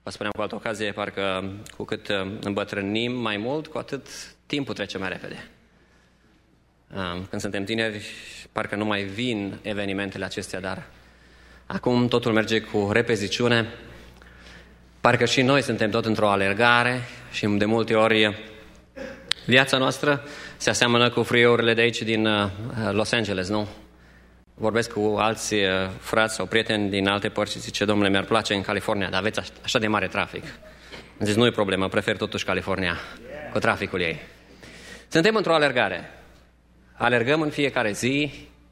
Vă spuneam cu altă ocazie, parcă cu cât îmbătrânim mai mult, cu atât timpul trece mai repede. Când suntem tineri, parcă nu mai vin evenimentele acestea, dar acum totul merge cu repeziciune. Parcă și noi suntem tot într-o alergare și de multe ori viața noastră se aseamănă cu freeway-urile de aici din Los Angeles, nu? Vorbesc cu alți frați sau prieteni din alte părți și zice, domnule, mi-ar place în California, dar aveți așa de mare trafic. Îmi zic, nu e problemă, prefer totuși California cu traficul ei. Suntem într-o alergare. Alergăm în fiecare zi,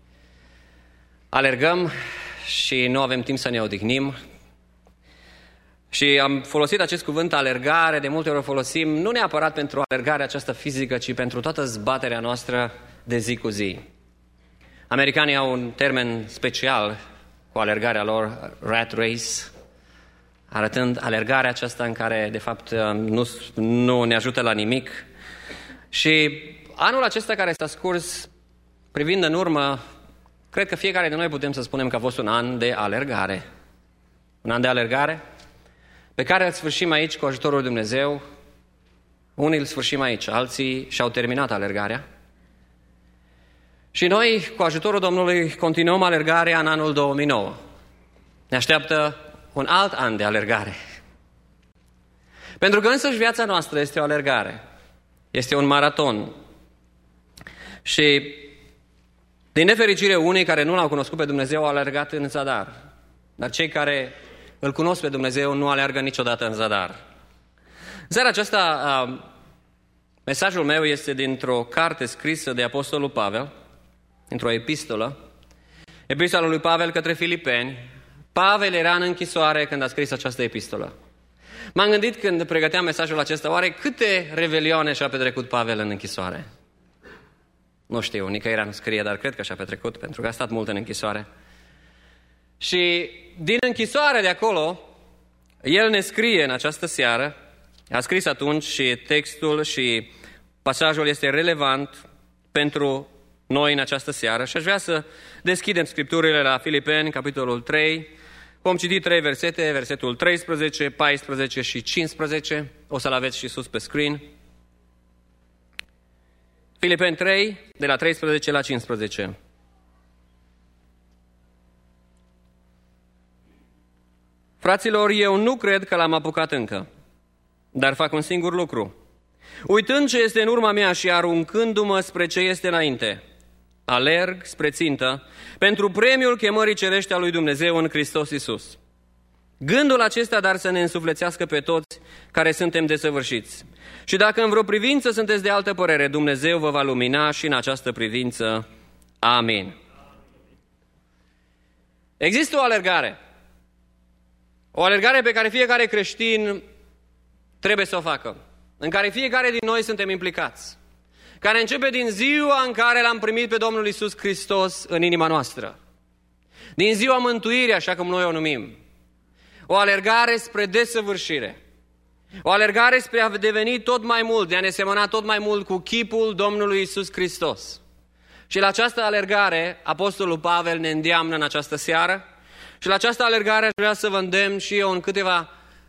alergăm și nu avem timp să ne odihnim. Și am folosit acest cuvânt alergare, de multe ori o folosim nu neapărat pentru alergarea aceasta fizică, ci pentru toată zbaterea noastră de zi cu zi. Americanii au un termen special cu alergarea lor, rat race, arătând alergarea aceasta în care, de fapt, nu ne ajută la nimic. Și anul acesta care s-a scurs, privind în urmă, cred că fiecare de noi putem să spunem că a fost un an de alergare. Un an de alergare pe care îl sfârșim aici cu ajutorul lui Dumnezeu. Unii îl sfârșim aici, alții și-au terminat alergarea. Și noi, cu ajutorul Domnului, continuăm alergarea în anul 2009. Ne așteaptă un alt an de alergare. Pentru că însăși viața noastră este o alergare. Este un maraton. Și, din nefericire, unii care nu l-au cunoscut pe Dumnezeu au alergat în zadar. Dar cei care îl cunosc pe Dumnezeu nu alergă niciodată în zadar. În seara aceasta, mesajul meu este dintr-o carte scrisă de Apostolul Pavel, într-o epistolă, epistola lui Pavel către Filipeni. Pavel era în închisoare când a scris această epistolă. M-am gândit când pregăteam mesajul acesta, oare câte revelioane și-a petrecut Pavel în închisoare? Nu știu, nicăieri nu scrie, dar cred că și-a petrecut, pentru că a stat mult în închisoare. Și din închisoare de acolo, el ne scrie în această seară, a scris atunci și textul și pasajul este relevant pentru noi în această seară și aș vrea să deschidem Scripturile la Filipeni, capitolul 3. Vom citi 3 versete, versetul 13, 14 și 15. O să-l aveți și sus pe screen. Filipeni 3, de la 13 la 15. Fraților, eu nu cred că l-am apucat încă, dar fac un singur lucru. Uitând ce este în urma mea și aruncându-mă spre ce este înainte, alerg spre țintă pentru premiul chemării cerești a lui Dumnezeu în Hristos Iisus. Gândul acesta dar să ne însuflețească pe toți care suntem desăvârșiți. Și dacă în vreo privință sunteți de altă părere, Dumnezeu vă va lumina și în această privință. Amin. Există o alergare. O alergare pe care fiecare creștin trebuie să o facă. În care fiecare din noi suntem implicați. Care începe din ziua în care l-am primit pe Domnul Iisus Hristos în inima noastră. Din ziua mântuirii, așa cum noi o numim. O alergare spre desăvârșire. O alergare spre a deveni tot mai mult, de a ne semăna tot mai mult cu chipul Domnului Iisus Hristos. Și la această alergare, Apostolul Pavel ne îndeamnă în această seară. Și la această alergare aș vrea să vă îndemn și eu în câteva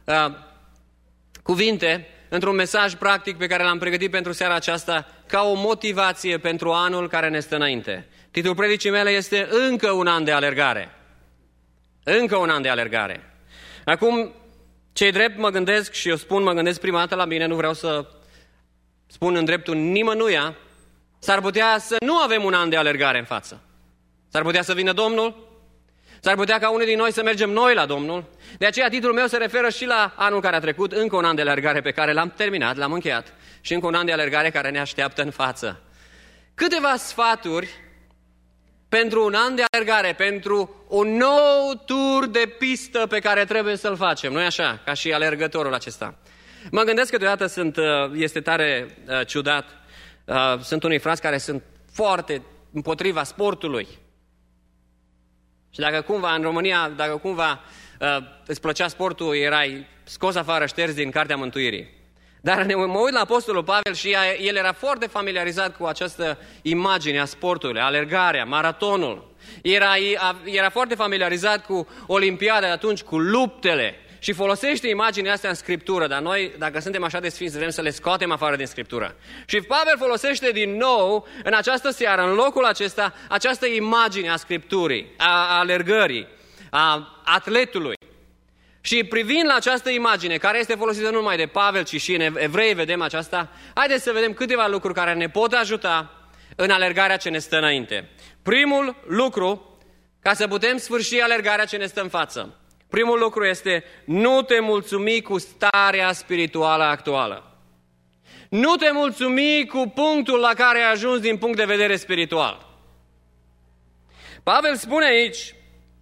cuvinte, într-un mesaj practic pe care l-am pregătit pentru seara aceasta, ca o motivație pentru anul care ne stă înainte. Titlul predicii mele este Încă un an de alergare. Încă un an de alergare. Acum, ce-i drept mă gândesc și eu spun, mă gândesc prima dată la mine, nu vreau să spun în dreptul nimănuia, s-ar putea să nu avem un an de alergare în față. S-ar putea să vină Domnul, s-ar putea ca unii din noi să mergem noi la Domnul. De aceea titlul meu se referă și la anul care a trecut, încă un an de alergare pe care l-am terminat, l-am încheiat, și încă un an de alergare care ne așteaptă în față. Câteva sfaturi pentru un an de alergare, pentru un nou tur de pistă pe care trebuie să-l facem. Nu-i așa? Ca și alergătorul acesta. Mă gândesc că deodată este tare ciudat. Sunt unii frați care sunt foarte împotriva sportului. Și dacă cumva în România, dacă cumva îți plăcea sportul, erai scos afară, șters din Cartea Mântuirii. Dar mă uit la Apostolul Pavel și el era foarte familiarizat cu această imagine a sportului, alergarea, maratonul. Era foarte familiarizat cu Olimpiada de atunci, cu luptele. și folosește imaginea astea în Scriptură, dar noi, dacă suntem așa de sfinți, vrem să le scoatem afară din Scriptură. Și Pavel folosește din nou, în această seară, în locul acesta, această imagine a Scripturii, a alergării, a atletului. Și privind la această imagine, care este folosită nu numai de Pavel, ci și în Evrei vedem aceasta, haideți să vedem câteva lucruri care ne pot ajuta în alergarea ce ne stă înainte. Primul lucru, ca să putem sfârși alergarea ce ne stă în față, primul lucru este: nu te mulțumi cu starea spirituală actuală. Nu te mulțumi cu punctul la care ai ajuns din punct de vedere spiritual. Pavel spune aici: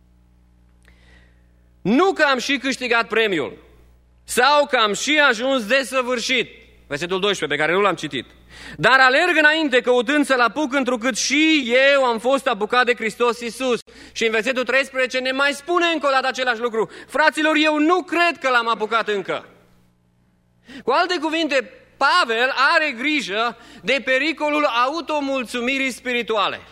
nu că am și câștigat premiul sau că am și ajuns desăvârșit. Versetul 12, pe care nu l-am citit. Dar alerg înainte, căutând să-l apuc, întrucât și eu am fost apucat de Hristos Iisus. Și în versetul 13 ne mai spune încă o dată același lucru. Fraților, eu nu cred că l-am apucat încă. Cu alte cuvinte, Pavel are grijă de pericolul automulțumirii spirituale.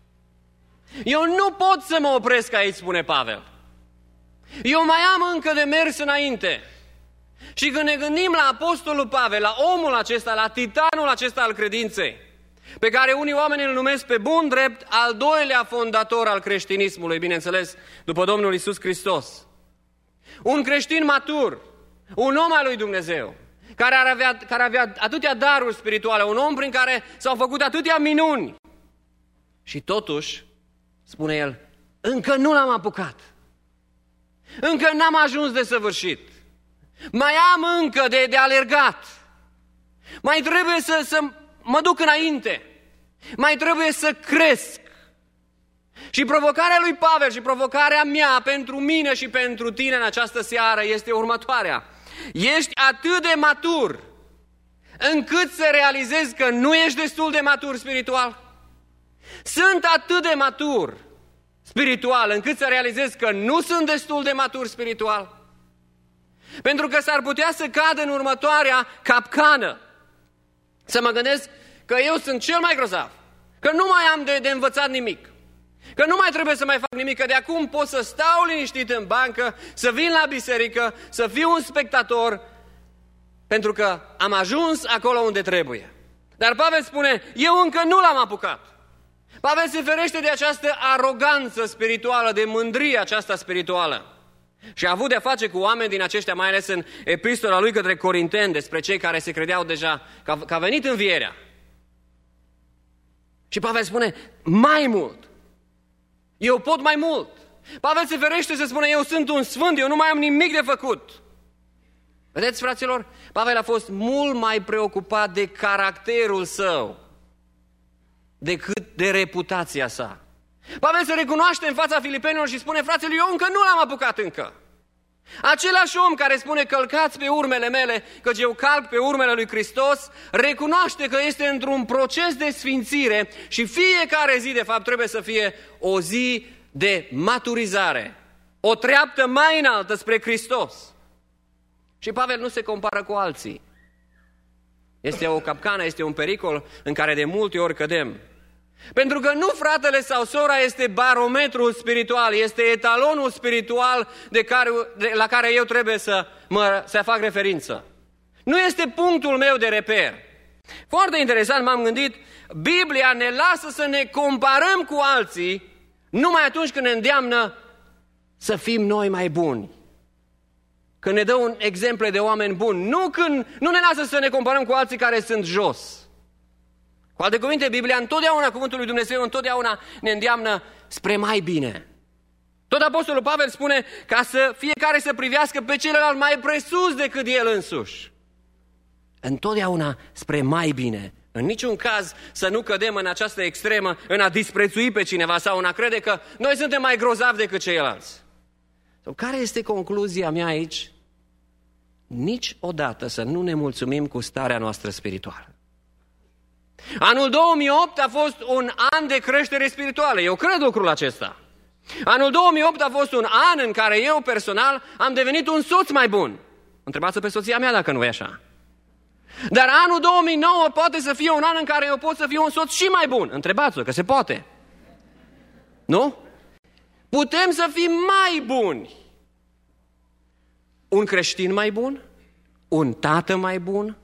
Eu nu pot să mă opresc aici, spune Pavel. Eu mai am încă de mers înainte. Și când ne gândim la apostolul Pavel, la omul acesta, la titanul acesta al credinței, pe care unii oameni îl numesc pe bun drept al doilea fondator al creștinismului, bineînțeles, după Domnul Iisus Hristos. Un creștin matur, un om al lui Dumnezeu, care avea atâtea daruri spirituale, un om prin care s-au făcut atâtea minuni. Și totuși, spune el, încă nu l-am apucat. Încă n-am ajuns de săvârșit. Mai am încă de alergat. Mai trebuie să mă duc înainte. Mai trebuie să cresc. Și provocarea lui Pavel și provocarea mea pentru mine și pentru tine în această seară este următoarea. Ești atât de matur încât să realizezi că nu ești destul de matur spiritual? Sunt atât de matur spiritual încât să realizezi că nu sunt destul de matur spiritual? Pentru că s-ar putea să cad în următoarea capcană. Să mă gândesc că eu sunt cel mai grozav, că nu mai am de învățat nimic, că nu mai trebuie să mai fac nimic, că de acum pot să stau liniștit în bancă, să vin la biserică, să fiu un spectator, pentru că am ajuns acolo unde trebuie. Dar Pavel spune, eu încă nu l-am apucat. Pavel se ferește de această aroganță spirituală, de mândrie aceasta spirituală. Și a avut de-a face cu oameni din aceștia, mai ales în epistola lui către Corinteni, despre cei care se credeau deja că a venit învierea. Și Pavel spune, mai mult. Eu pot mai mult. Pavel se ferește să spună, eu sunt un sfânt, eu nu mai am nimic de făcut. Vedeți, fraților? Pavel a fost mult mai preocupat de caracterul său decât de reputația sa. Pavel se recunoaște în fața filipenilor și spune, fraților, eu încă nu l-am apucat încă. Același om care spune, călcați pe urmele mele, căci eu calc pe urmele lui Hristos, recunoaște că este într-un proces de sfințire și fiecare zi, de fapt, trebuie să fie o zi de maturizare, o treaptă mai înaltă spre Hristos. Și Pavel nu se compară cu alții. Este o capcană, este un pericol în care de multe ori cădem. Pentru că nu fratele sau sora este barometrul spiritual, este etalonul spiritual la care eu trebuie să fac referință. Nu este punctul meu de reper. Foarte interesant, m-am gândit, Biblia ne lasă să ne comparăm cu alții numai atunci când ne îndeamnă să fim noi mai buni. Când ne dă un exemplu de oameni buni, nu ne lasă să ne comparăm cu alții care sunt jos. Cu alte cuvinte, Biblia întotdeauna, cuvântul lui Dumnezeu întotdeauna ne îndeamnă spre mai bine. Tot apostolul Pavel spune ca să fiecare să privească pe celălalt mai presus decât el însuși. Întotdeauna spre mai bine. În niciun caz să nu cădem în această extremă, în a disprețui pe cineva sau în a crede că noi suntem mai grozavi decât ceilalți. Care este concluzia mea aici? Niciodată să nu ne mulțumim cu starea noastră spirituală. Anul 2008 a fost un an de creștere spirituală. Eu cred lucrul acesta. Anul 2008 a fost un an în care eu personal am devenit un soț mai bun. Întrebați-o pe soția mea dacă nu e așa. Dar anul 2009 poate să fie un an în care eu pot să fiu un soț și mai bun. Întrebați-o că se poate. Nu? Putem să fim mai buni. Un creștin mai bun? Un tată mai bun?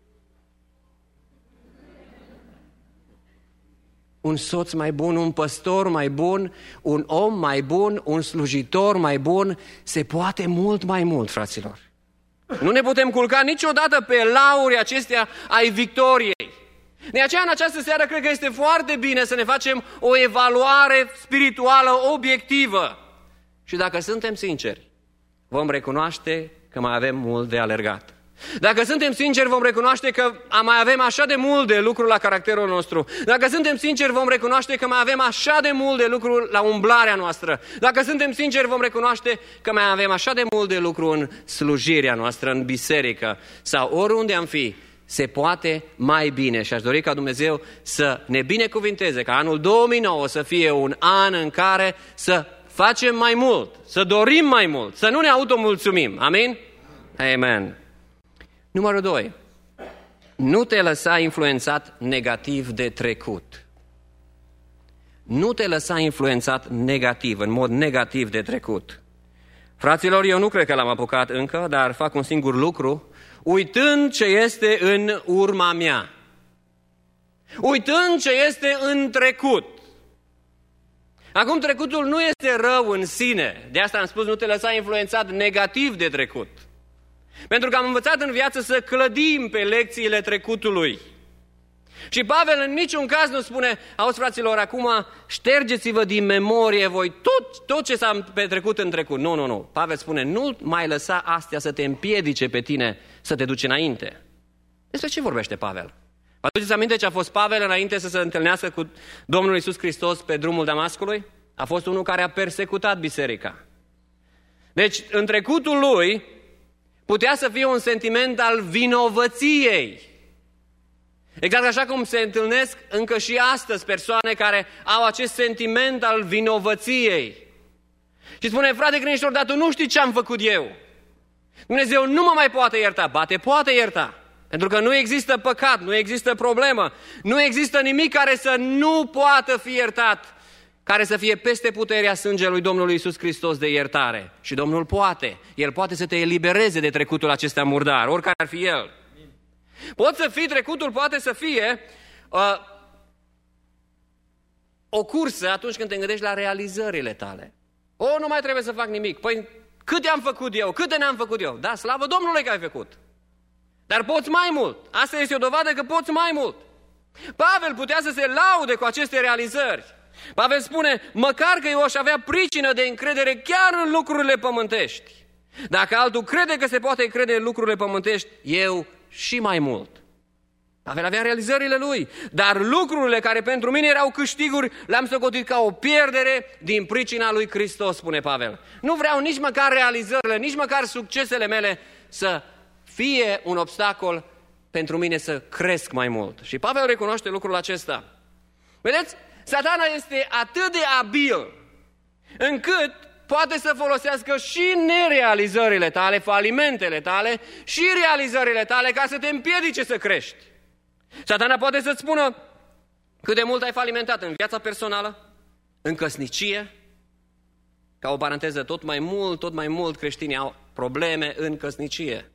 Un soț mai bun, un păstor mai bun, un om mai bun, un slujitor mai bun? Se poate mult mai mult, fraților. Nu ne putem culca niciodată pe lauri acestea ai victoriei. De aceea, în această seară, cred că este foarte bine să ne facem o evaluare spirituală obiectivă. Și dacă suntem sinceri, vom recunoaște că mai avem mult de alergat. Dacă suntem sinceri, vom recunoaște că mai avem așa de mult de lucru la caracterul nostru. Dacă suntem sinceri, vom recunoaște că mai avem așa de mult de lucru la umblarea noastră. Dacă suntem sinceri, vom recunoaște că mai avem așa de mult de lucru în slujirea noastră, în biserică sau oriunde am fi. Se poate mai bine și aș dori ca Dumnezeu să ne binecuvinteze, ca anul 2009 să fie un an în care să facem mai mult, să dorim mai mult, să nu ne automulțumim. Amin? Amen. Numărul 2. Nu te lăsa influențat negativ de trecut. Nu te lăsa influențat negativ, în mod negativ de trecut. Fraților, eu nu cred că l-am apucat încă, dar fac un singur lucru, uitând ce este în urma mea. Uitând ce este în trecut. Acum, trecutul nu este rău în sine. De asta am spus, nu te lăsa influențat negativ de trecut. Pentru că am învățat în viață să clădim pe lecțiile trecutului. Și Pavel în niciun caz nu spune, auzi fraților, acum ștergeți-vă din memorie voi tot ce s-a petrecut în trecut. Nu. Pavel spune, nu mai lăsa astea să te împiedice pe tine să te duci înainte. Despre ce vorbește Pavel? Vă aduceți aminte ce a fost Pavel înainte să se întâlnească cu Domnul Iisus Hristos pe drumul Damascului? A fost unul care a persecutat biserica. Deci, în trecutul lui, putea să fie un sentiment al vinovăției. Exact așa cum se întâlnesc încă și astăzi persoane care au acest sentiment al vinovăției. Și spune, frate credincioșilor, dar tu nu știi ce am făcut eu. Dumnezeu nu mă mai poate ierta. Ba, te poate ierta. Pentru că nu există păcat, nu există problemă, nu există nimic care să nu poată fi iertat, care să fie peste puterea sângelui Domnului Iisus Hristos de iertare. Și Domnul poate. El poate să te elibereze de trecutul acesta murdar, oricare ar fi el. Poate să fie, trecutul poate să fie o cursă atunci când te gândești la realizările tale. Nu mai trebuie să fac nimic. Păi câte am făcut eu? Câte n-am făcut eu? Da, slavă Domnului că ai făcut. Dar poți mai mult. Asta este o dovadă că poți mai mult. Pavel putea să se laude cu aceste realizări. Pavel spune, măcar că eu aș avea pricină de încredere chiar în lucrurile pământești. Dacă altul crede că se poate crede în lucrurile pământești, eu și mai mult. Pavel avea realizările lui, dar lucrurile care pentru mine erau câștiguri, le-am socotit ca o pierdere din pricina lui Hristos, spune Pavel. Nu vreau nici măcar realizările, nici măcar succesele mele să fie un obstacol pentru mine să cresc mai mult. Și Pavel recunoaște lucrul acesta. Vedeți? Satana este atât de abil încât poate să folosească și nerealizările tale, falimentele tale și realizările tale ca să te împiedice să crești. Satana poate să-ți spună cât de mult ai falimentat în viața personală, în căsnicie. Ca o paranteză, tot mai mult creștinii au probleme în căsnicie.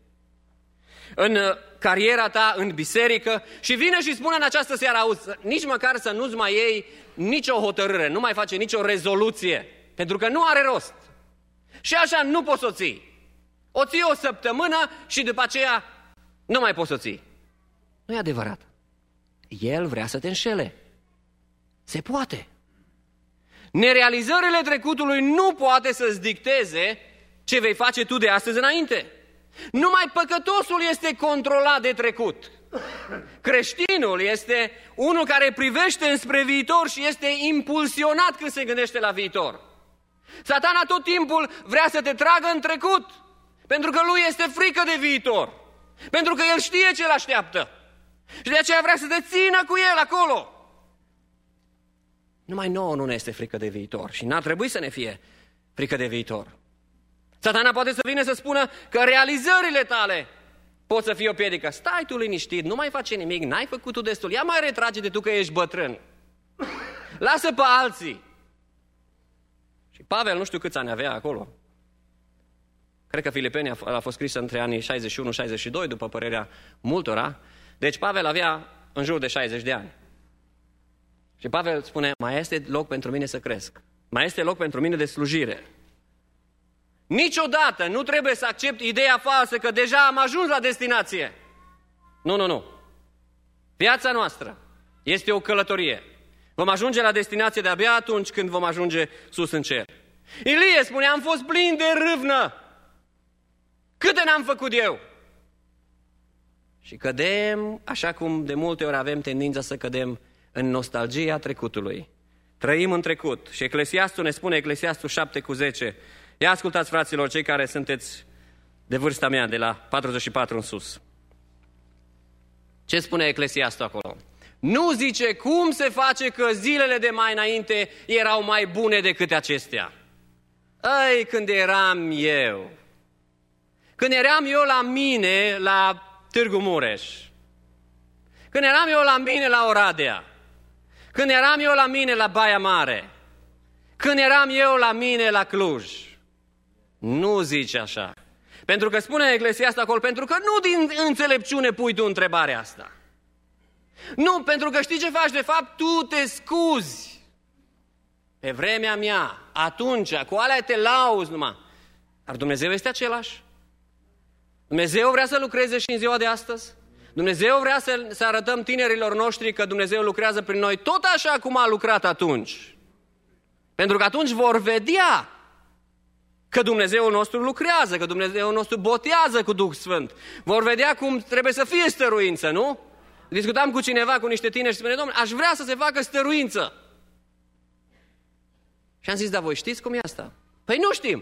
În cariera ta, în biserică, și vine și spune în această seară, auzi, nici măcar să nu-ți mai iei nicio hotărâre, nu mai face nicio rezoluție, pentru că nu are rost. Și așa nu poți să o ții. O ții o săptămână și după aceea nu mai poți să o ții. Nu e adevărat. El vrea să te înșele. Se poate. Nerealizările trecutului nu poate să-ți dicteze ce vei face tu de astăzi înainte. Numai păcătosul este controlat de trecut. Creștinul este unul care privește înspre viitor și este impulsionat când se gândește la viitor. Satana tot timpul vrea să te tragă în trecut, pentru că lui este frică de viitor, pentru că el știe ce îl așteaptă și de aceea vrea să te țină cu el acolo. Numai nouă nu ne este frică de viitor și n-ar trebui să ne fie frică de viitor. Satana poate să vină să spună că realizările tale pot să fie o piedică. Stai tu liniștit, nu mai face nimic, n-ai făcut tu destul, ia mai retrage-te tu că ești bătrân. Lasă pe alții. Și Pavel nu știu câți ani avea acolo. Cred că Filipeni a fost scrisă între anii 61-62, după părerea multora. Deci Pavel avea în jur de 60 de ani. Și Pavel spune, mai este loc pentru mine să cresc. Mai este loc pentru mine de slujire. Niciodată nu trebuie să accept ideea falsă că deja am ajuns la destinație. Nu. Viața noastră este o călătorie. Vom ajunge la destinație de-abia atunci când vom ajunge sus în cer. Ilie spune, am fost plin de râvnă. Câte n-am făcut eu? Și cădem, așa cum de multe ori avem tendința să cădem în nostalgia trecutului. Trăim în trecut. Și Eclesiastul ne spune, Eclesiastul 7:10, ia ascultați, fraților, cei care sunteți de vârsta mea, de la 44 în sus. Ce spune Eclesiastul acolo? Nu zice cum se face că zilele de mai înainte erau mai bune decât acestea. Ei, când eram eu. Când eram eu la mine, la Târgu Mureș. Când eram eu la mine, la Oradea. Când eram eu la mine, la Baia Mare. Când eram eu la mine, la Cluj. Nu zice așa. Pentru că spune Eclesiastul acolo, pentru că nu din înțelepciune pui tu întrebarea asta. Nu, pentru că știi ce faci? De fapt, tu te scuzi. Pe vremea mea, atunci, cu alea te lauzi numai. Dar Dumnezeu este același. Dumnezeu vrea să lucreze și în ziua de astăzi. Dumnezeu vrea să arătăm tinerilor noștri că Dumnezeu lucrează prin noi tot așa cum a lucrat atunci. Pentru că atunci vor vedea că Dumnezeul nostru lucrează, că Dumnezeul nostru botează cu Duh Sfânt. Vor vedea cum trebuie să fie stăruință, nu? Discutam cu cineva, cu niște tineri și spune, Domnule, aș vrea să se facă stăruință. Și am zis, dar voi știți cum e asta? Păi nu știm.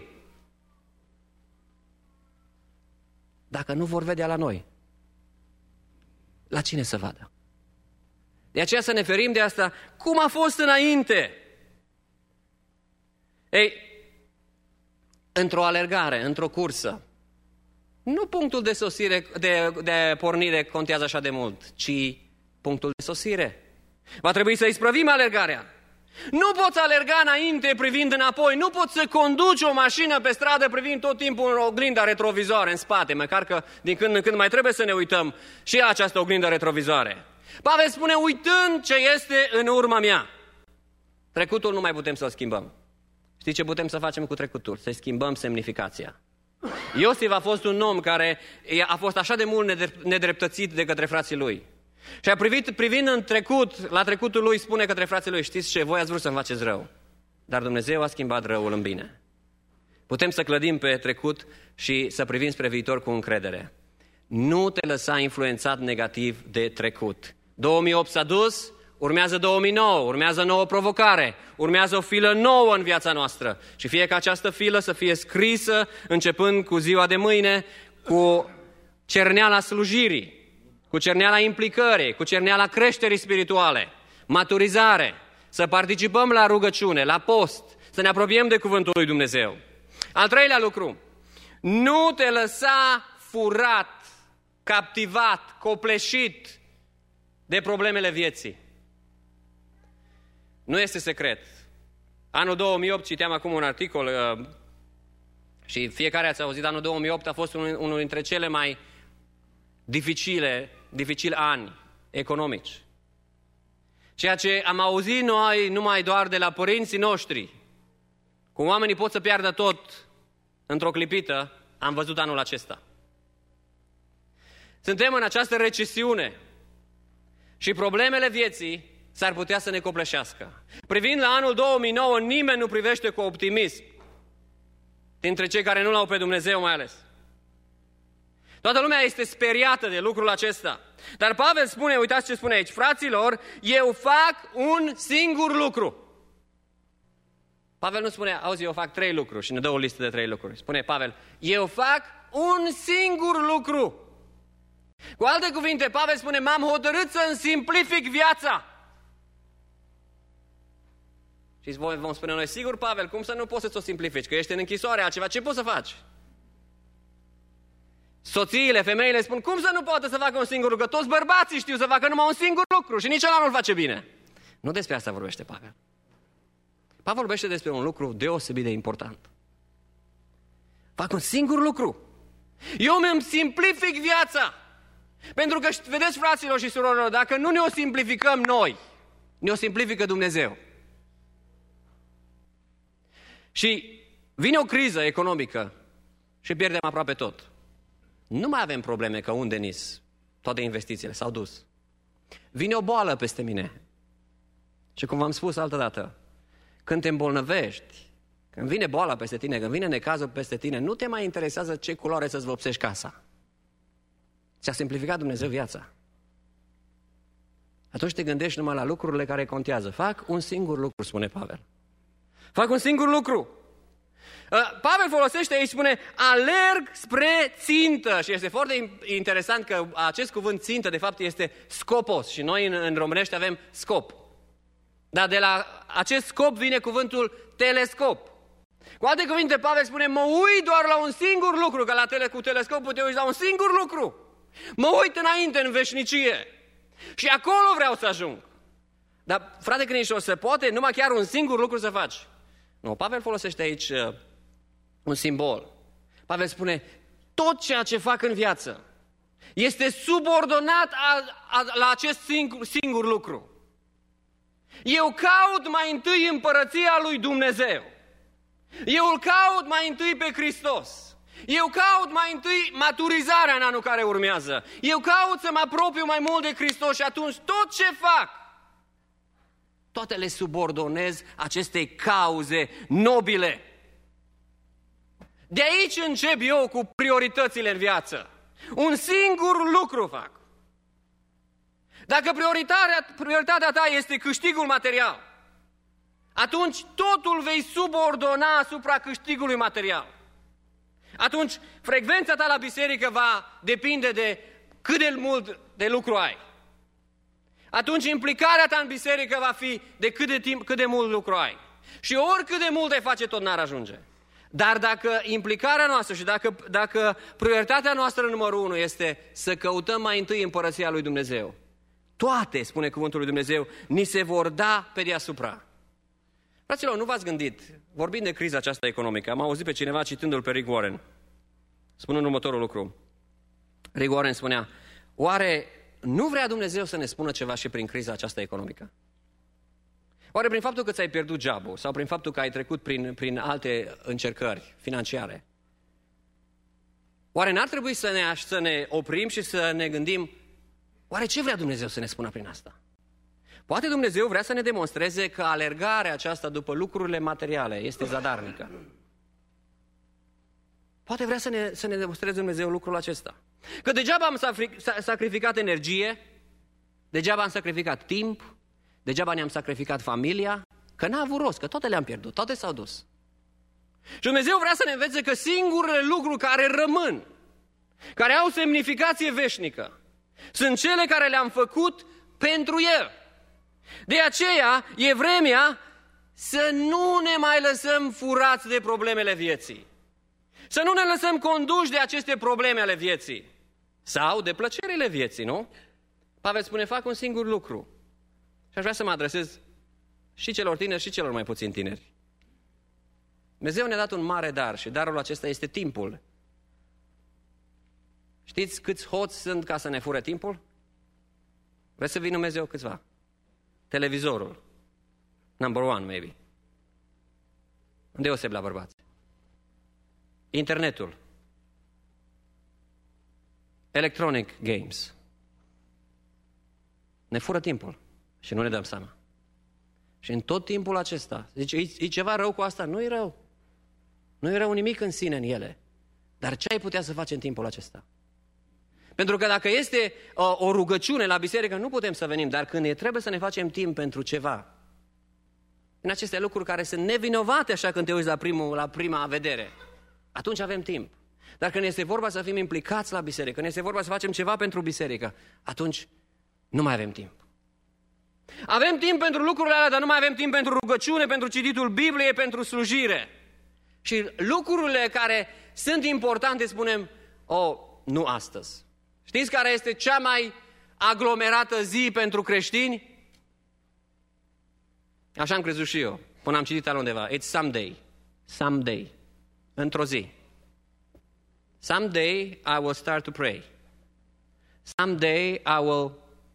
Dacă nu vor vedea la noi, la cine să vadă? De aceea să ne ferim de asta. Cum a fost înainte? Ei, într-o alergare, într-o cursă, nu punctul de sosire, de pornire contează așa de mult, ci punctul de sosire. Va trebui să isprăvim alergarea. Nu poți alerga înainte privind înapoi, nu poți să conduci o mașină pe stradă privind tot timpul în oglinda retrovizoare în spate, măcar că din când în când mai trebuie să ne uităm și la această oglindă retrovizoare. Pavel spune, uitând ce este în urma mea. Trecutul nu mai putem să-l schimbăm. Știi ce putem să facem cu trecutul? Să-i schimbăm semnificația. Iosif a fost un om care a fost așa de mult nedreptățit de către frații lui. Și a privind în trecut, la trecutul lui, spune către frații lui, știți ce, voi ați vrut să-mi faceți rău, dar Dumnezeu a schimbat răul în bine. Putem să clădim pe trecut și să privim spre viitor cu încredere. Nu te lăsa influențat negativ de trecut. 2008 s-a dus, urmează 2009, urmează nouă provocare, urmează o filă nouă în viața noastră. Și fie ca această filă să fie scrisă, începând cu ziua de mâine, cu cerneala slujirii, cu cerneala implicării, cu cerneala creșterii spirituale, maturizare, să participăm la rugăciune, la post, să ne apropiem de cuvântul lui Dumnezeu. Al treilea lucru, nu te lăsa furat, captivat, copleșit de problemele vieții. Nu este secret. Anul 2008, citeam acum un articol și fiecare ați auzit, anul 2008 a fost unul dintre cele mai dificili ani economici. Ceea ce am auzit noi numai doar de la părinții noștri, cum oamenii pot să piardă tot într-o clipită, am văzut anul acesta. Suntem în această recesiune și problemele vieții s-ar putea să ne copleșească. Privind la anul 2009, nimeni nu privește cu optimism, dintre cei care nu l-au pe Dumnezeu mai ales. Toată lumea este speriată de lucrul acesta. Dar Pavel spune, uitați ce spune aici, fraților, eu fac un singur lucru. Pavel nu spune, auzi, eu fac 3 lucruri și ne dă o listă de 3 lucruri. Spune Pavel, eu fac un singur lucru. Cu alte cuvinte, Pavel spune, m-am hotărât să-mi simplific viața. Și vom spune noi, sigur, Pavel, cum să nu poți să-ți o simplifici? Că ești în închisoare, altceva, ce poți să faci? Soțiile, femeile spun, cum să nu poată să facă un singur lucru? Că toți bărbații știu să facă numai un singur lucru și nici ăla nu-l face bine. Nu despre asta vorbește Pavel. Pavel vorbește despre un lucru deosebit de important. Fac un singur lucru. Eu mi-mi simplific viața. Pentru că, vedeți, fraților și surorilor, dacă nu ne o simplificăm noi, ne o simplifică Dumnezeu. Și vine o criză economică și pierdem aproape tot. Nu mai avem probleme că unde nis, toate investițiile s-au dus. Vine o boală peste mine. Și cum v-am spus altădată, când te îmbolnăvești, când vine boala peste tine, când vine necazul peste tine, nu te mai interesează ce culoare să-ți vopsești casa. Ți-a simplificat Dumnezeu viața. Atunci te gândești numai la lucrurile care contează. Fac un singur lucru, spune Pavel. Fac un singur lucru. Pavel folosește aici, spune, alerg spre țintă. Și este foarte interesant că acest cuvânt țintă, de fapt, este scopos. Și noi în românește avem scop. Dar de la acest scop vine cuvântul telescop. Cu alte cuvinte, Pavel spune, mă uit doar la un singur lucru, că cu telescopul te uiți la un singur lucru. Mă uit înainte, în veșnicie. Și acolo vreau să ajung. Dar, frate credincios, se poate numai chiar un singur lucru să faci? Nu, Pavel folosește aici un simbol. Pavel spune, tot ceea ce fac în viață este subordonat la acest singur lucru. Eu caut mai întâi împărăția lui Dumnezeu. Eu îl caut mai întâi pe Hristos. Eu caut mai întâi maturizarea în anul care urmează. Eu caut să mă apropiu mai mult de Hristos și atunci tot ce fac, toate le subordonez acestei cauze nobile. De aici încep eu cu prioritățile în viață. Un singur lucru fac. Dacă prioritatea ta este câștigul material, atunci totul vei subordona asupra câștigului material. Atunci frecvența ta la biserică va depinde de cât de mult de lucru ai. Atunci implicarea ta în biserică va fi de cât de mult lucru ai. Și oricât de mult ai face, tot n-ar ajunge. Dar dacă implicarea noastră și dacă prioritatea noastră numărul 1 este să căutăm mai întâi împărăția lui Dumnezeu, toate, spune cuvântul lui Dumnezeu, ni se vor da pe deasupra. Fraților, nu v-ați gândit, vorbind de criza aceasta economică, am auzit pe cineva citându-l pe Rick Warren, spunând următorul lucru. Rick Warren spunea, oare nu vrea Dumnezeu să ne spună ceva și prin criza aceasta economică? Oare prin faptul că ți-ai pierdut jobul sau prin faptul că ai trecut prin alte încercări financiare? Oare n-ar trebui să ne oprim și să ne gândim, oare ce vrea Dumnezeu să ne spună prin asta? Poate Dumnezeu vrea să ne demonstreze că alergarea aceasta după lucrurile materiale este zadarnică. Poate vrea să ne demonstreze Dumnezeu lucrul acesta. Că degeaba am sacrificat energie, degeaba am sacrificat timp, degeaba ne-am sacrificat familia, că n-a avut rost, că toate le-am pierdut, toate s-au dus. Și Dumnezeu vrea să ne învețe că singurele lucruri care rămân, care au semnificație veșnică, sunt cele care le-am făcut pentru El. De aceea e vremea să nu ne mai lăsăm furați de problemele vieții. Să nu ne lăsăm conduși de aceste probleme ale vieții. Sau de plăcerile vieții, nu? Pavel spune, fac un singur lucru. Și aș vrea să mă adresez și celor tineri și celor mai puțin tineri. Dumnezeu ne-a dat un mare dar și darul acesta este timpul. Știți câți hoți sunt ca să ne fure timpul? Vreți să vină Dumnezeu câțiva? Televizorul. Number one, maybe. Îndeoseb la bărbați. Internetul. Electronic games. Ne fură timpul și nu ne dăm seama. Și în tot timpul acesta, zice, e ceva rău cu asta? Nu e rău. Nu e rău nimic în sine în ele. Dar ce ai putea să faci în timpul acesta? Pentru că dacă este o rugăciune la biserică, nu putem să venim, dar când trebuie să ne facem timp pentru ceva, în aceste lucruri care sunt nevinovate așa când te uiți la prima vedere, atunci avem timp. Dar când este vorba să fim implicați la biserică, când este vorba să facem ceva pentru biserică, atunci nu mai avem timp. Avem timp pentru lucrurile alea, dar nu mai avem timp pentru rugăciune, pentru cititul Bibliei, pentru slujire. Și lucrurile care sunt importante spunem, nu astăzi. Știți care este cea mai aglomerată zi pentru creștini? Așa am crezut și eu, până am citit undeva. It's someday. Someday. Într-o zi. Someday I will start to pray. Someday I will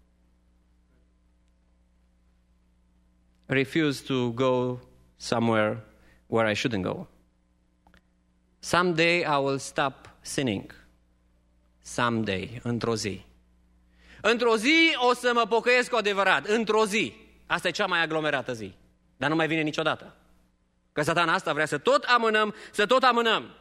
refuse to go somewhere where I shouldn't go. Someday I will stop sinning. Someday, într-o zi. Într-o zi o să mă pocăiesc cu adevărat. Într-o zi. Asta e cea mai aglomerată zi. Dar nu mai vine niciodată. Că Satana asta vrea să tot amânăm.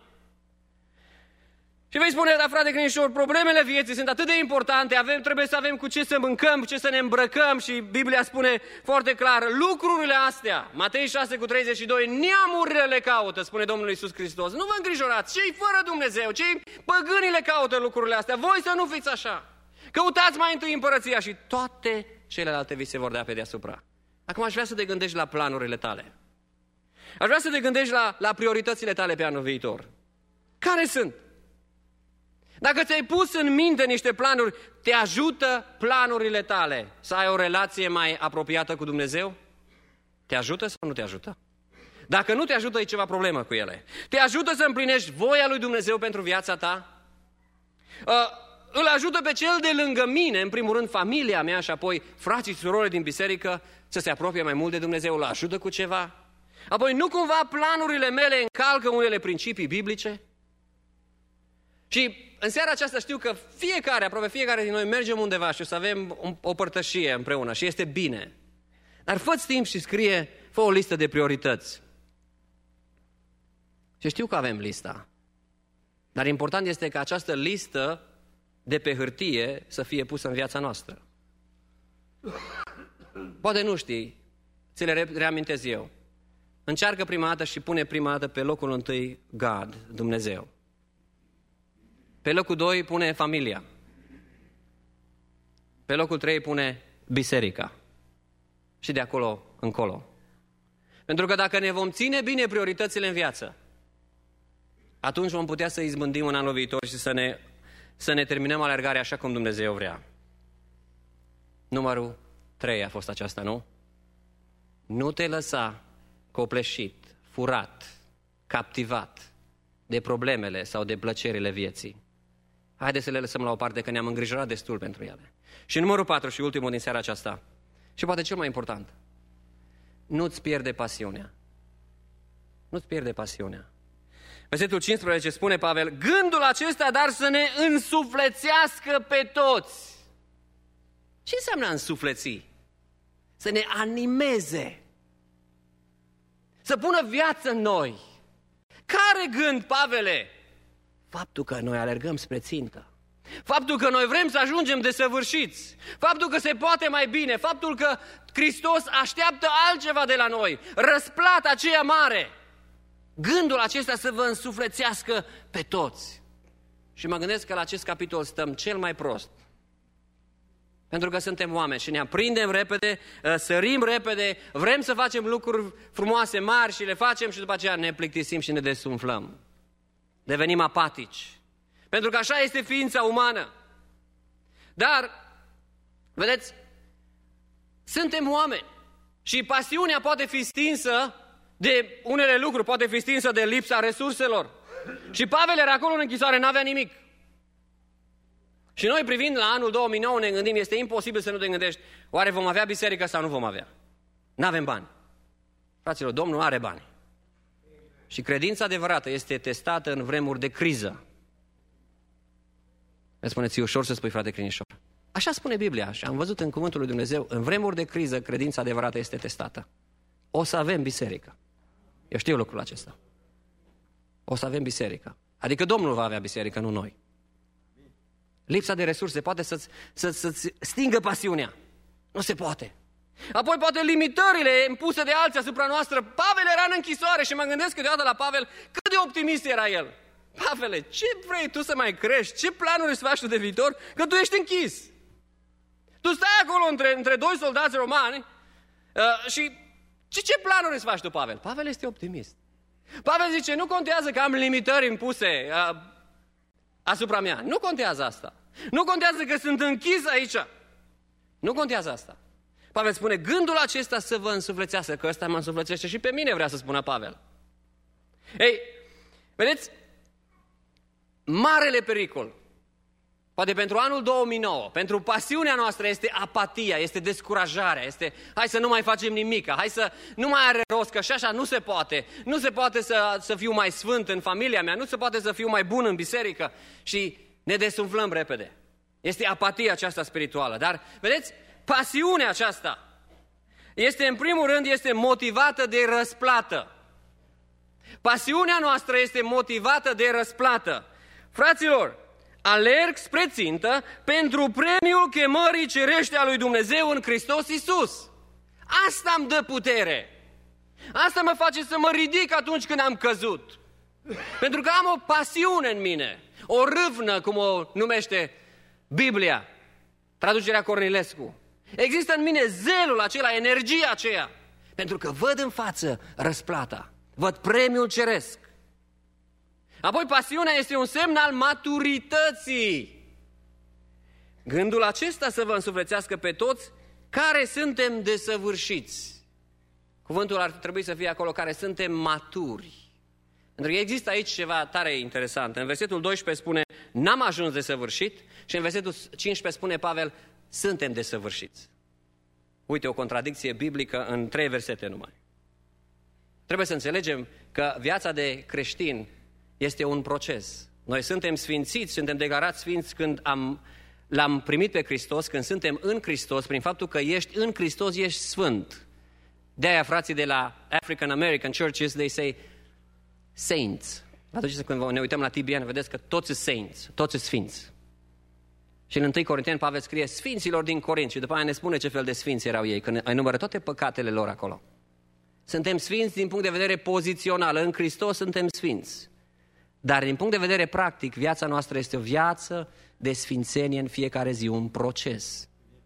Și vei spune, dar frate credincior, problemele vieții sunt atât de importante, trebuie să avem cu ce să mâncăm, cu ce să ne îmbrăcăm și Biblia spune foarte clar, lucrurile astea, Matei 6:32, neamurile le caută, spune Domnul Iisus Hristos. Nu vă îngrijorați, cei fără Dumnezeu, cei păgânii le caută lucrurile astea, voi să nu fiți așa. Căutați mai întâi împărăția și toate celelalte vi se vor da pe deasupra. Acum aș vrea să te gândești la planurile tale. Aș vrea să te gândești la prioritățile tale pe anul viitor. Care sunt? Dacă ți-ai pus în minte niște planuri, te ajută planurile tale să ai o relație mai apropiată cu Dumnezeu? Te ajută sau nu te ajută? Dacă nu te ajută, e ceva problemă cu ele. Te ajută să împlinești voia lui Dumnezeu pentru viața ta? Îl ajută pe cel de lângă mine, în primul rând familia mea și apoi frații și surorile din biserică, să se apropie mai mult de Dumnezeu, îl ajută cu ceva? Apoi nu cumva planurile mele încalcă unele principii biblice? Și în seara aceasta știu că aproape fiecare din noi mergem undeva și o să avem o părtășie împreună și este bine. Dar fă-ți timp și fă o listă de priorități. Și știu că avem lista. Dar important este ca această listă de pe hârtie să fie pusă în viața noastră. Poate nu știi, ți le reamintez eu. Încearcă prima dată și pune prima dată pe locul întâi God, Dumnezeu. Pe locul 2 pune familia. Pe locul 3 pune biserica. Și de acolo încolo. Pentru că dacă ne vom ține bine prioritățile în viață, atunci vom putea să izbândim în anul viitor și să ne terminăm alergarea așa cum Dumnezeu vrea. Numărul 3 a fost aceasta, nu? Nu te lăsa copleșit, furat, captivat de problemele sau de plăcerile vieții. Haideți să le lăsăm la o parte, că ne-am îngrijorat destul pentru ele. Și numărul 4 și ultimul din seara aceasta, și poate cel mai important, nu-ți pierde pasiunea. Nu-ți pierde pasiunea. Versetul 15 spune Pavel, gândul acesta, dar să ne însuflețească pe toți. Ce înseamnă însufleți? Să ne animeze. Să pună viață în noi. Care gând, Pavele? Faptul că noi alergăm spre țintă. Faptul că noi vrem să ajungem desăvârșiți. Faptul că se poate mai bine. Faptul că Hristos așteaptă altceva de la noi. Răsplata aceea mare. Gândul acesta să vă însuflețească pe toți. Și mă gândesc că la acest capitol stăm cel mai prost. Pentru că suntem oameni și ne aprindem repede, sărim repede, vrem să facem lucruri frumoase, mari și le facem și după aceea ne plictisim și ne desumflăm. Devenim apatici. Pentru că așa este ființa umană. Dar, vedeți, suntem oameni și pasiunea poate fi stinsă de unele lucruri, poate fi stinsă de lipsa resurselor. Și Pavel era acolo în închisoare, n-avea nimic. Și noi privind la anul 2009 ne gândim, este imposibil să nu te gândești, oare vom avea biserică sau nu vom avea? N-avem bani. Fraților, Domnul are bani. Și credința adevărată este testată în vremuri de criză. Îmi spuneți, e ușor să spui, frate credincior. Așa spune Biblia și am văzut în cuvântul lui Dumnezeu, în vremuri de criză, credința adevărată este testată. O să avem biserică. Eu știu lucrul acesta. O să avem biserică. Adică Domnul va avea biserică, nu noi. Lipsa de resurse poate să-ți stingă pasiunea. Nu se poate. Apoi poate limitările impuse de alții asupra noastră. Pavel era în închisoare și mă gândesc câteodată la Pavel cât de optimist era el. Pavele, ce vrei tu să mai crești? Ce planuri îți faci tu de viitor? Că tu ești închis. Tu stai acolo între doi soldați romani și ce planuri îți faci tu, Pavel? Pavel este optimist. Pavel zice, nu contează că am limitări impuse asupra mea. Nu contează asta. Nu contează că sunt închis aici. Nu contează asta. Pavel spune, gândul acesta să vă însuflețească, că ăsta mă însuflețește și pe mine, vrea să spună Pavel. Ei, vedeți, marele pericol, poate pentru anul 2009, pentru pasiunea noastră este apatia, este descurajarea, este hai să nu mai facem nimic, hai să nu mai are rost, că și așa nu se poate. Nu se poate să fiu mai sfânt în familia mea, nu se poate să fiu mai bun în biserică și ne desumflăm repede. Este apatia aceasta spirituală, dar vedeți, pasiunea aceasta este, în primul rând, este motivată de răsplată. Pasiunea noastră este motivată de răsplată. Fraților, alerg spre țintă pentru premiul chemării cerește a lui Dumnezeu în Hristos Iisus. Asta îmi dă putere. Asta mă face să mă ridic atunci când am căzut. Pentru că am o pasiune în mine, o râvnă, cum o numește Biblia, traducerea Cornilescu. Există în mine zelul acela, energia aceea, pentru că văd în față răsplata, văd premiul ceresc. Apoi pasiunea este un semn al maturității. Gândul acesta să vă însuflețească pe toți care suntem desăvârșiți. Cuvântul ar trebui să fie acolo, care suntem maturi. Pentru că există aici ceva tare interesant. În versetul 12 spune, n-am ajuns desăvârșit, și în versetul 15 spune Pavel, suntem desăvârșiți. Uite, o contradicție biblică în 3 versete numai. Trebuie să înțelegem că viața de creștin este un proces. Noi suntem sfințiți, suntem declarați sfinți când l-am primit pe Hristos, când suntem în Hristos, prin faptul că ești în Hristos, ești sfânt. De-aia frații de la African American Churches, they say saints. Atunci când ne uităm la TBN, vedeți că toți sunt saints, toți sunt sfinți. Și în 1 Corinteni Pavel scrie sfinților din Corint și după aia ne spune ce fel de sfinți erau ei, când enumără toate păcatele lor acolo. Suntem sfinți din punct de vedere pozițional, în Hristos suntem sfinți. Dar din punct de vedere practic, viața noastră este o viață de sfințenie în fiecare zi, un proces.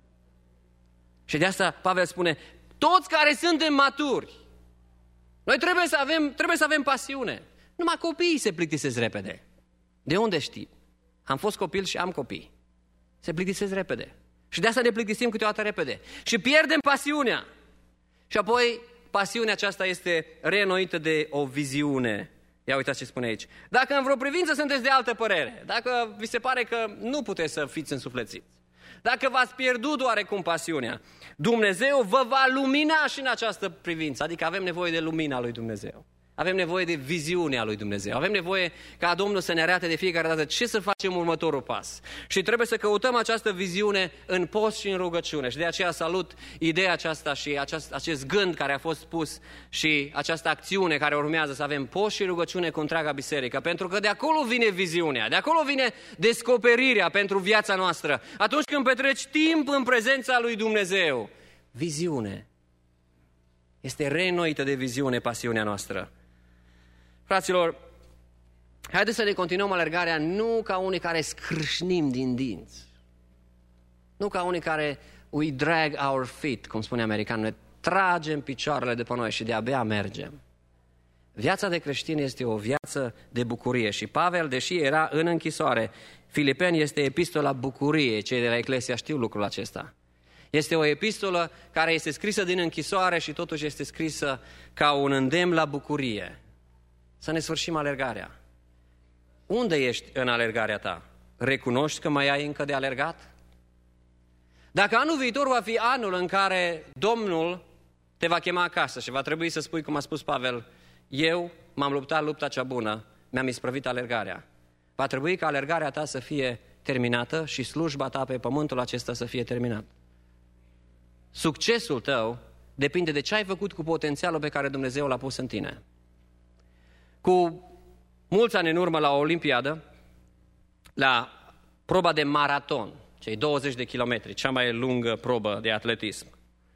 Și de asta Pavel spune, toți care suntem maturi, noi trebuie să avem pasiune. Numai copiii se plictisesc repede. De unde știi? Am fost copil și am copii. Se plictisesc repede. Și de asta ne plictisim câteodată repede. Și pierdem pasiunea. Și apoi pasiunea aceasta este reînnoită de o viziune. Ia uitați ce spune aici. Dacă în vreo privință sunteți de altă părere, dacă vi se pare că nu puteți să fiți însuflețiți, dacă v-ați pierdut oarecum pasiunea, Dumnezeu vă va lumina și în această privință. Adică avem nevoie de lumina lui Dumnezeu. Avem nevoie de viziunea lui Dumnezeu. Avem nevoie ca Domnul să ne arate de fiecare dată ce să facem următorul pas. Și trebuie să căutăm această viziune în post și în rugăciune. Și de aceea salut ideea aceasta și acest gând care a fost pus și această acțiune care urmează, să avem post și rugăciune cu întreaga biserică. Pentru că de acolo vine viziunea, de acolo vine descoperirea pentru viața noastră. Atunci când petreci timp în prezența lui Dumnezeu, viziune. Este reînnoită de viziune pasiunea noastră. Fraților, haideți să ne continuăm alergarea nu ca unii care scrâșnim din dinți, nu ca unii care we drag our feet, cum spune americanul, ne tragem picioarele de pe noi și de-abia mergem. Viața de creștin este o viață de bucurie și Pavel, deși era în închisoare, Filipeni este epistola bucuriei, cei de la Eclesia știu lucrul acesta. Este o epistolă care este scrisă din închisoare și totuși este scrisă ca un îndemn la bucurie. Să ne sfârșim alergarea. Unde ești în alergarea ta? Recunoști că mai ai încă de alergat? Dacă anul viitor va fi anul în care Domnul te va chema acasă și va trebui să spui, cum a spus Pavel, eu m-am luptat lupta cea bună, mi-am isprăvit alergarea. Va trebui ca alergarea ta să fie terminată și slujba ta pe pământul acesta să fie terminată. Succesul tău depinde de ce ai făcut cu potențialul pe care Dumnezeu l-a pus în tine. Cu mulți ani în urmă la o olimpiadă, la proba de maraton, cei 20 de kilometri, cea mai lungă probă de atletism,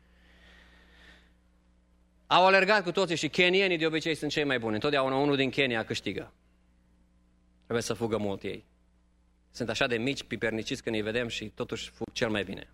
au alergat cu toții și kenienii de obicei sunt cei mai buni. Întotdeauna unul din Kenya câștigă. Trebuie să fugă mult ei. Sunt așa de mici, piperniciți când îi vedem și totuși fug cel mai bine.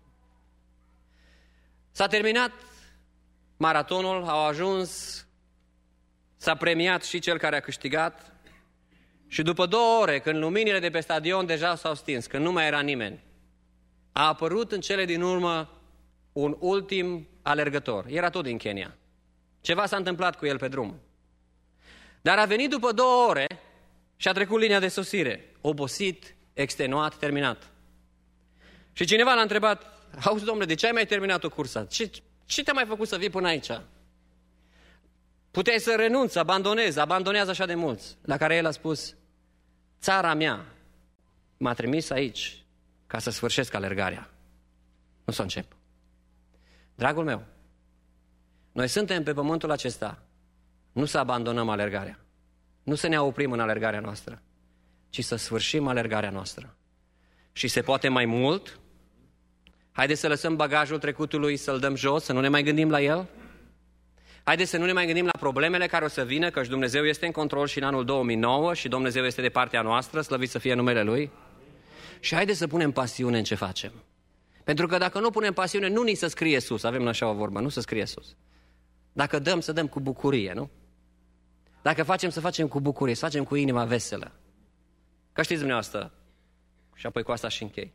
S-a terminat maratonul, au ajuns, s-a premiat și cel care a câștigat și după 2 ore, când luminile de pe stadion deja s-au stins, când nu mai era nimeni, a apărut în cele din urmă un ultim alergător. Era tot din Kenya. Ceva s-a întâmplat cu el pe drum. Dar a venit după 2 ore și a trecut linia de sosire. obosit, extenuat, terminat. Și cineva l-a întrebat, auzi, domnule, de ce ai mai terminat o cursa? Ce te-a mai făcut să vii până aici? Puteai să renunți, abandonează așa de mulți. La care el a spus, țara mea m-a trimis aici ca să sfârșesc alergarea, nu să încep. Dragul meu, noi suntem pe pământul acesta, nu să abandonăm alergarea, nu să ne oprim în alergarea noastră, ci să sfârșim alergarea noastră. Și se poate mai mult. Haideți să lăsăm bagajul trecutului, să-l dăm jos, să nu ne mai gândim la el. Haideți să nu ne mai gândim la problemele care o să vină, căci Dumnezeu este în control și în anul 2009 și Dumnezeu este de partea noastră, slăvit să fie numele Lui. Și haideți să punem pasiune în ce facem. Pentru că dacă nu punem pasiune, nu ni se scrie sus. Avem așa o vorbă, nu se scrie sus. Dacă dăm, să dăm cu bucurie, nu? Dacă facem, să facem cu bucurie, să facem cu inima veselă. Că știți dumneavoastră, și apoi cu asta și închei.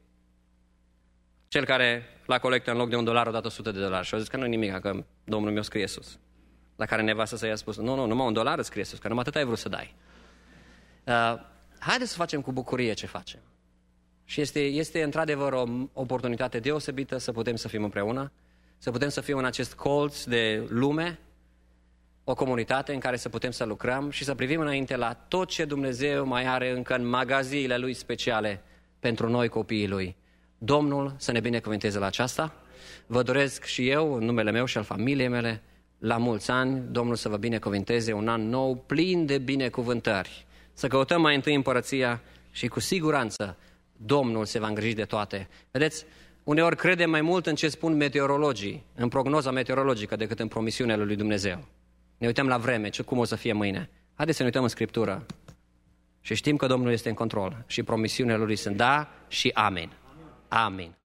Cel care la colectă în loc de $1 a dat $100 și a zis că nu nimic, că Domnul mi-o scrie sus. La care nevastă să i-a spus, nu, numai $1 îți scrie sus, că numai atât ai vrut să dai. Haideți să facem cu bucurie ce facem. Și este într-adevăr o oportunitate deosebită să putem să fim împreună, să putem să fim în acest colț de lume, o comunitate în care să putem să lucrăm și să privim înainte la tot ce Dumnezeu mai are încă în magaziile Lui speciale pentru noi copiii Lui. Domnul să ne binecuvânteze la aceasta. Vă doresc și eu, în numele meu și al familiei mele, la mulți ani, Domnul să vă binecuvânteze, un an nou plin de binecuvântări. Să căutăm mai întâi împărăția și cu siguranță Domnul se va îngriji de toate. Vedeți, uneori credem mai mult în ce spun meteorologii, în prognoza meteorologică, decât în promisiunile lui Dumnezeu. Ne uităm la vreme, cum o să fie mâine. Haideți să ne uităm în Scriptură. Și știm că Domnul este în control și promisiunile Lui sunt da și amin. Amin.